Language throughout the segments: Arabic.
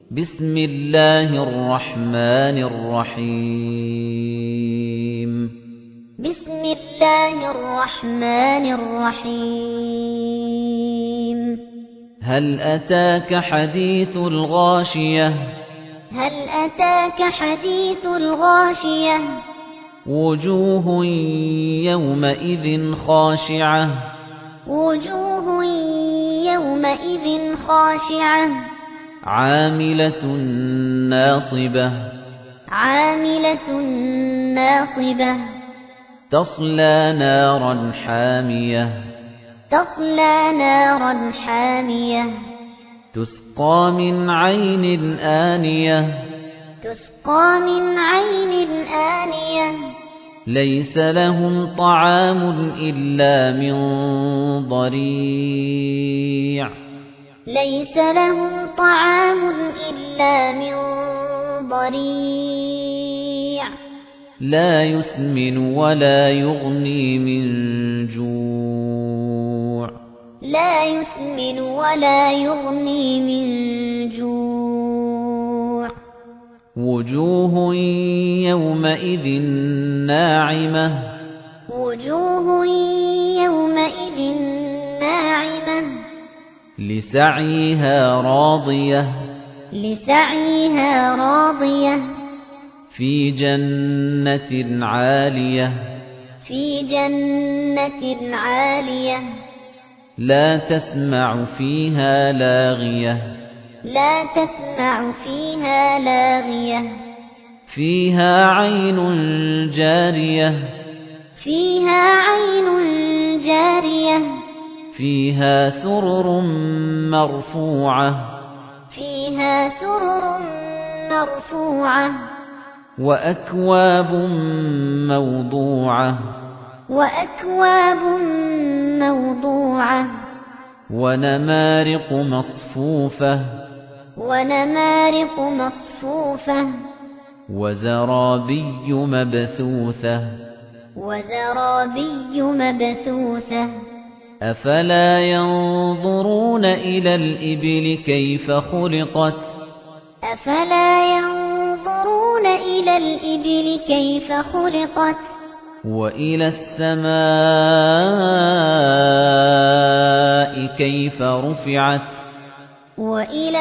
بسم الله الرحمن الرحيم بسم الله الرحمن الرحيم هل أتاك حديث الغاشية هل أتاك حديث الغاشية وجوه يومئذ خاشعة وجوه يومئذ خاشعة عاملة ناصبة عاملة ناصبة تصلى نارا حامية تصلى نارا حامية تسقى من عين آنية تسقى من عين آنية ليس لهم طعام إلا من ضريع ليس لهم طعام إلا من ضريع لا يسمن ولا يغني من جوع لا يسمن ولا يغني من جوع وجوه يومئذ ناعمة وجوه يومئذ ناعمة لسعيها راضية لسعيها راضية في جنة عالية في جنة عالية لا تسمع فيها لاغية لا تسمع فيها لاغية فيها عين جارية فيها عين جارية فيها سرر مرفوعة فيها سرر مرفوعة وأكواب موضوعة وأكواب موضوعة ونمارق مصفوفة ونمارق مصفوفة وزرابي مبثوثة وزرابي مبثوثة أفلا ينظرون إلى الإبل كيف خلقت أفلا ينظرون إلى الإبل كيف خلقت وإلى السماء كيف رفعت وإلى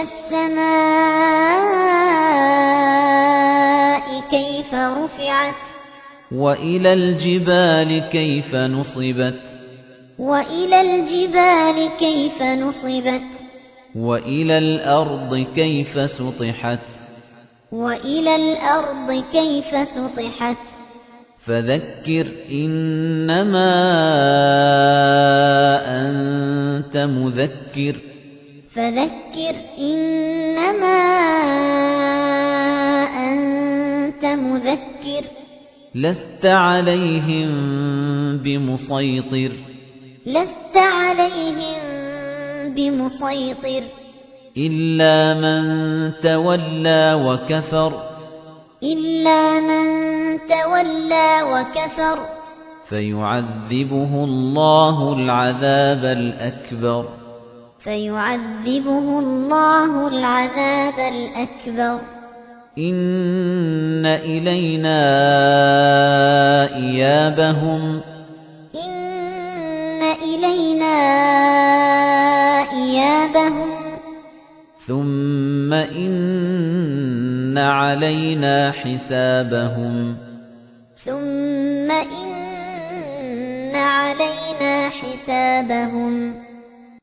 السماء كيف رفعت وإلى الجبال كيف نصبت وإلى الجبال كيف نصبت وإلى الأرض كيف سطحت وإلى الأرض كيف سطحت فذكر إنما أنت مذكر فذكر إنما أنت مذكر لست عليهم بمسيطر لست عليهم بمسيطر إلا من تولى وكفر إلا من تولى وكفر فيعذبه الله العذاب الأكبر فيعذبه الله العذاب الأكبر إن إلينا إيابهم إن إلينا إيابهم ثم إن علينا حسابهم ثم إن علينا حسابهم